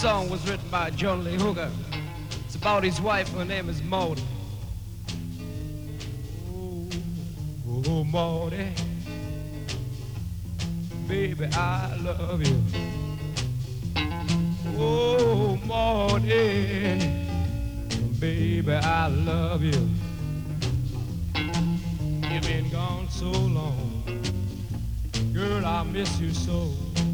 song was written by John Lee Hooker. It's about his wife. Her name is Maudie. Oh, oh, Maudie, baby, I love you. Oh, Maudie, baby, I love you. You've been gone so long, girl, I miss you so.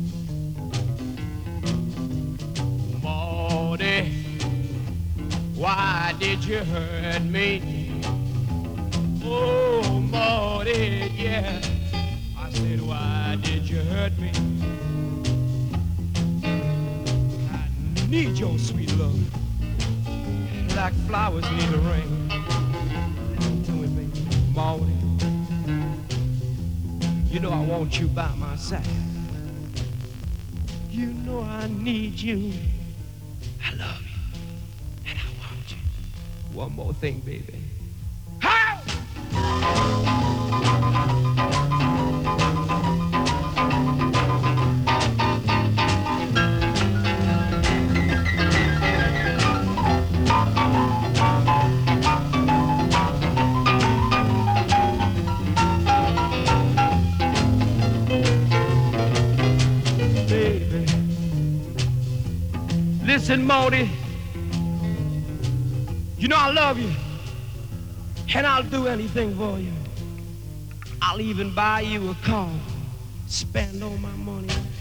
Maudie, why did you hurt me? Oh, Maudie, yeah. I said, why did you hurt me? I need your sweet love, like flowers need a rain. Tell me, baby, Maudie, you know I want you by my side. You know I need you. I love you, and I want you. One more thing, baby. How? Baby, listen, Maudie. You know I love you, and I'll do anything for you. I'll even buy you a car, spend all my money